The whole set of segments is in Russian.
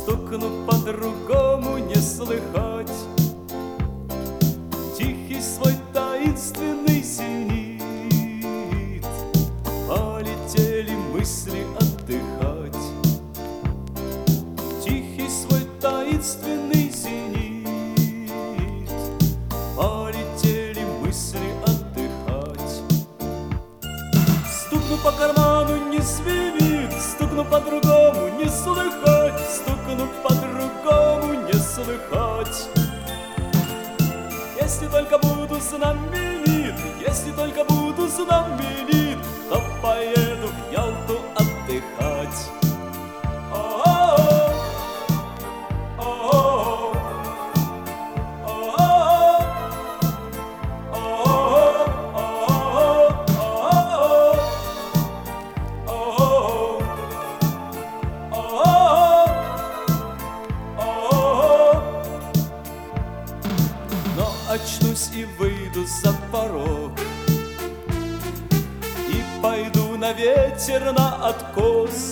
стукну по-другому не слыхать. Тихий свой таинственный зенит, полетели мысли отдыхать. Тихий свой таинственный зенит, полетели мысли отдыхать. Стукну по карману, не звенит, стукну по-другому не слыхать, стукну по-другому не слыхать. Если только буду знаменит, если только буду знаменит, то поеду в Ялту отдыхать. О-о-о, о-о-о, о-о-о, о-о-о, о-о-о. Но очнусь и выйду за порог, и пойду на ветер на откос.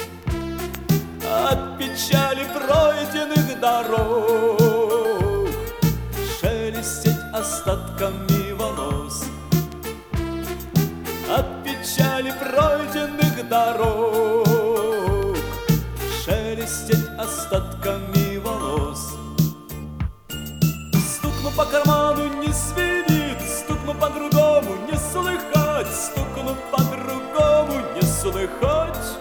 От печали пройденных дорог шелестеть остатками волос. От печали пройденных дорог шелестеть остатками волос. Стукну по карману, не звенит, стукну по-другому не слыхать, стукну по-другому не слыхать.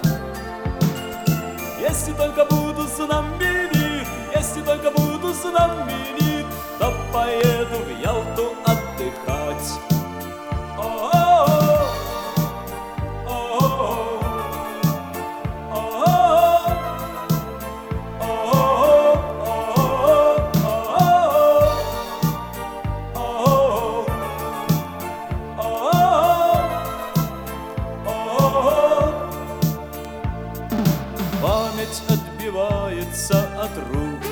Если только буду знаменит, если только буду знаменит, то поеду в Ялту отдыхать. О-о-о, о-о-о, о-о-о, память отбивается от рук,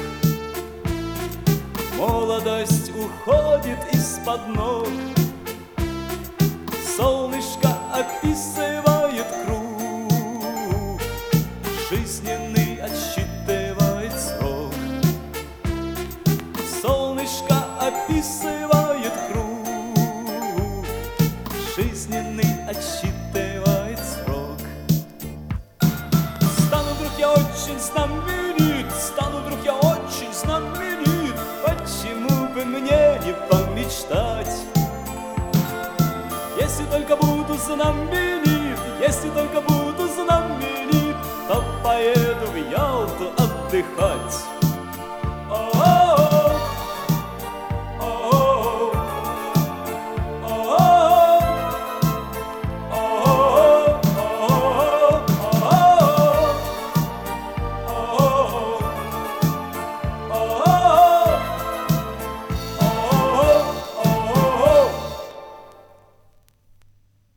молодость уходит из-под ног, солнышко описывает круг, жизненный отсчитывает срок. Солнышко описывает круг, жизненный отсчитывает срок. Стану вдруг я очень знаменит, стану вдруг я очень знаменит, почему бы мне не помечтать? Если только буду знаменит, если только буду знаменит, то поеду в Ялту отдыхать.